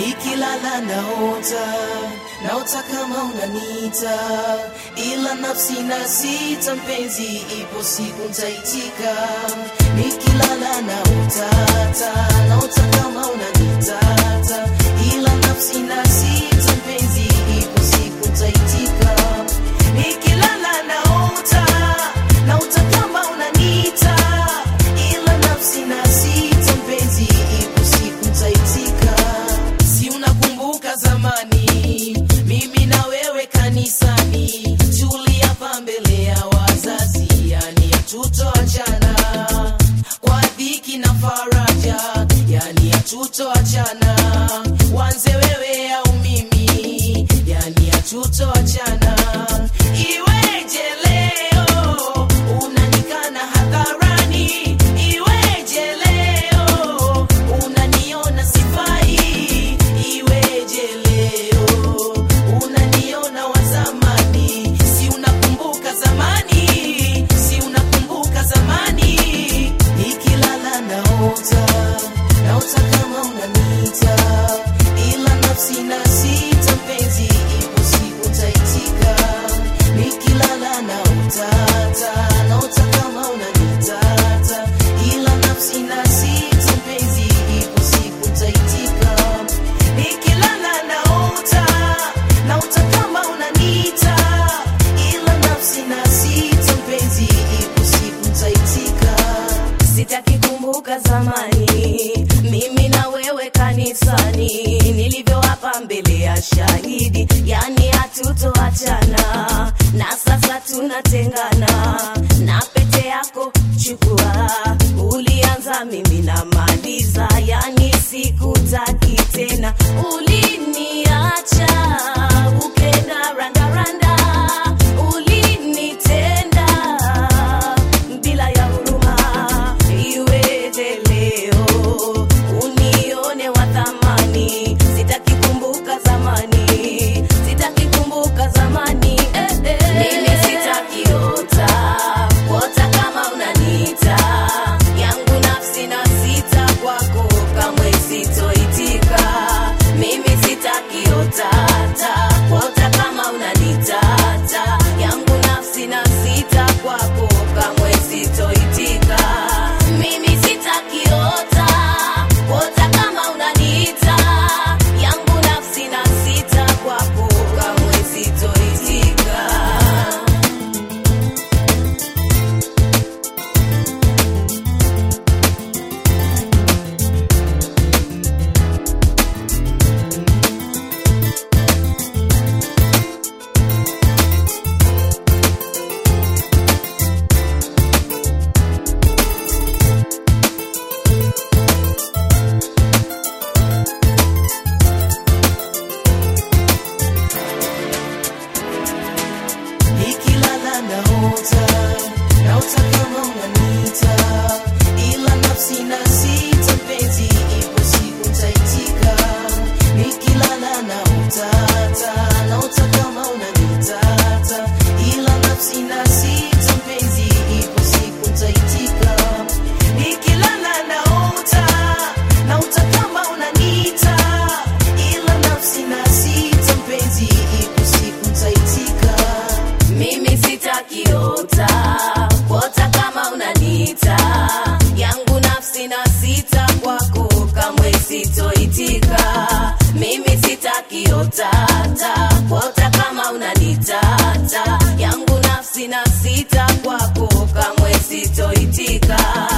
nikilala naota kama unanita, ila nafsi nasita mpenzi, ipo siku nitaitika. Nikilala naota kama unanita, ila nafsi nasita mpenzi, ipo siku nitaitika. Nikilala naota kama unanita, ila nafsi nasita mpenzi, ipo siku nitaitika. Si unakumbuka zamani mimi na wewe kanisani, tuliapa mbele ya wazazi, yani hatutoachana kwa dhiki na faraja, yani hatutoachana, wanze wewe au mimi, yani hatutoachana. Iweje leo unanikana hadharani, iweje leo unaniona sifai, iweje leo unaniona wa zamani. Si unakumbuka zamani, si unakumbuka zamani. Nikilala naota kama unanita, ila nafsi nasita mpenzi, ipo siku nitaitika. Nikilala naota kama unanita, ila nafsi nasita mpenzi, ipo siku nitaitika. Nikilala naota kama unanita, ila nafsi nasita mpenzi, ipo siku nitaitika. Sitaki kumbuka zamani mimi na wewe kanisani, nilivyoapa mbele ya shahidi, yani hatutoachana, na sasa tunatengana. Na pete yako chukua, ulianza mimi na maliza, yani sikutaki tena. Uliniacha ukenda randa, ulinitenda bila ya huruma. Iweje leo unione wa thamani, sitaki kumbuka zamani, sitaki kumbuka zamani. Mimi sitaki kuota kama unanita, yangu nafsi na sita kwako, kamwe sitoitika. Mimi sitaki kuota kama unanita, yangu nafsi na sita kwako, kamwe sitoitika. Mimi sitaki kuota kama unanita, yangu nafsi na sita kwako, kamwe sitoitika. Nikilala naota kama unanita, ila nafsi nasita mpenzi, ipo siku nitaitika. Nikilala naota kama unanita, ila nafsi nasita mpenzi, ipo siku nitaitika. Nikilala naota kama unanita, ila nafsi nasita mpenzi, ipo siku nitaitika. Mimi sitaki kuota kama unanita, yangu nafsi na sita kwako, kamwe sitoitika. Mimi sitaki kuota kama unanita, yangu nafsi na sita kwako, kamwe sitoitika.